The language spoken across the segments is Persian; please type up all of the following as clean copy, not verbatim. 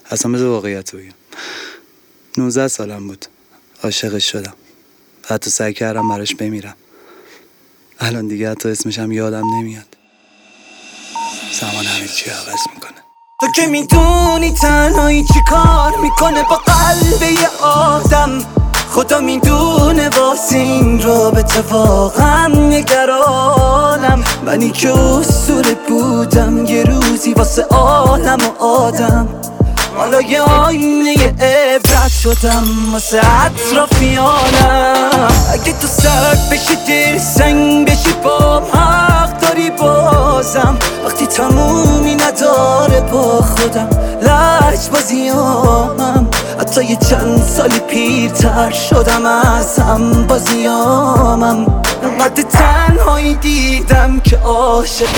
اصلا بذار واقعیت رو بگم. 19 سالم بود عاشقش شدم، حتی سعی کردم براش بمیرم. الان دیگه حتی اسمشم یادم نمیاد. زمان همه چی عوض میکنه. تو که میدونی تنهایی چی کار میکنه با قلب یه آدم. خدا میدونه واسه این رابطه واقعا نگرانم. منی که اسطوره بودم یه روزی واسه عالم و آدم. حالا یه آینه عبرت شدم واسه اطرافیانم. اگه تو سرد بشی دل سنگ بشی با حق داری بازم. وقتی تمومی نداره با خودم لج بازیامم. حتی یه چند سالی پیرتر شدم از هم بازیامم. انقدر تنهایی دیدم که عاشق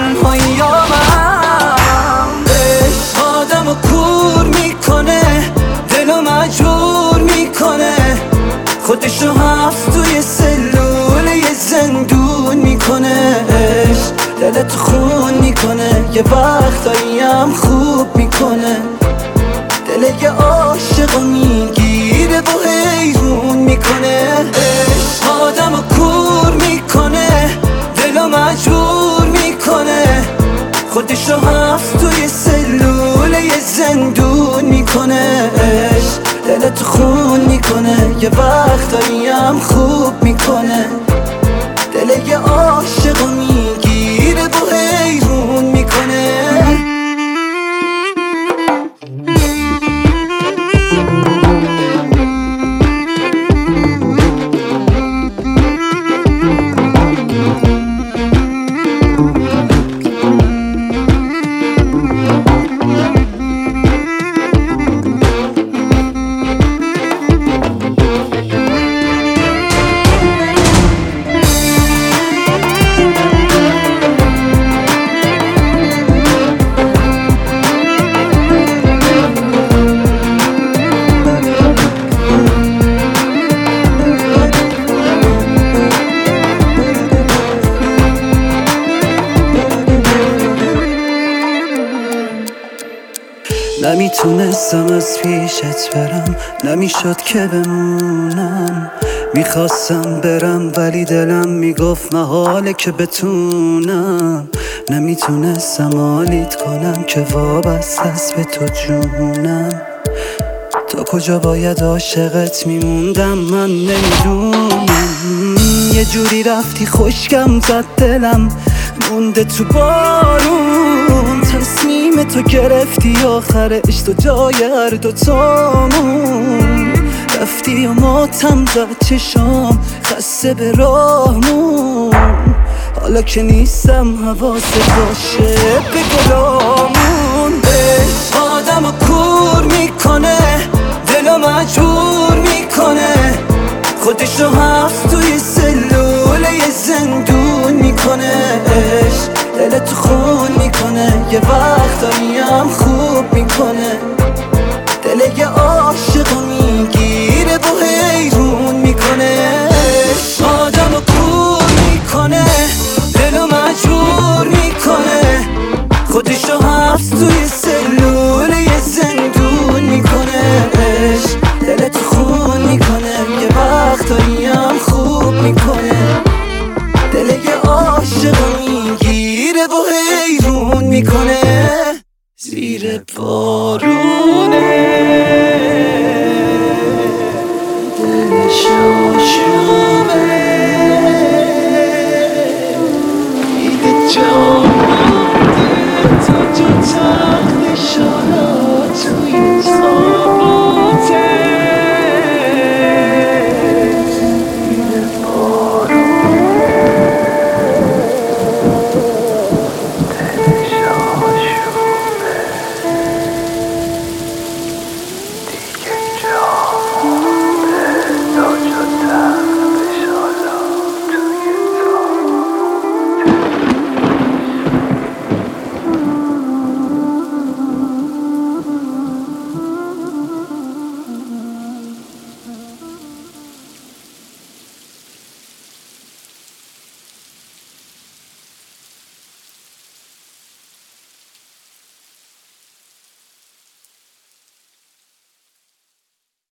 تنهاییامم. عشق آدمو کور میکنه، دلو مجبور میکنه، خودشو هفت توی سلول یه زندون میکنه. عشق دلت خون میکنه، یه وقتایی هم خوب میکنه. دل یه عاشقو میگیره و حیرون میکنه. عشق آدمو کور میکنه، دلو مجبور میکنه، خودشو هفت توی سلول یه زندون میکنه. عشق دلت خون میکنه، یه وقتایی هم خوب میکنه. دل یه عاشقو میگیره و حیرون میکنه. نمیتونستم از پیشت برم، نمیشد که بمونم. میخواستم برم ولی دلم میگفت محاله که بتونم. نمیتونستم حالیت کنم که وابسته است به تو جونم. تا کجا باید عاشقت میموندم من نمیدونم. یه جوری رفتی خشکم زد دلم مونده تو بارون. تصمیم تو گرفتی آخرش تو جای هر دوتامون. رفتی و ماتم زد چشام خسته به راهمون. حالا که نیستم حواست باشه به گلامون. عشق آدمو کور میکنه، دلو مجبور میکنه، خودشو هفت توی سلول یه زندون میکنه. عشق دلت خون میکنه، یه وقتایی هم خوب میکنه. دل یه عاشقو میگیره و حیرون میکنه. عشق آدمو کور میکنه، دلو مجبور میکنه، خودشو هفت توی سلول یه زندون میکنه. عشق دلت خون میکنه، یه وقتایی هم خوب میکنه. دل یه عاشقو میگیره و حیرون میکنه. زیر بارونه دلش آشوبه، دیده جان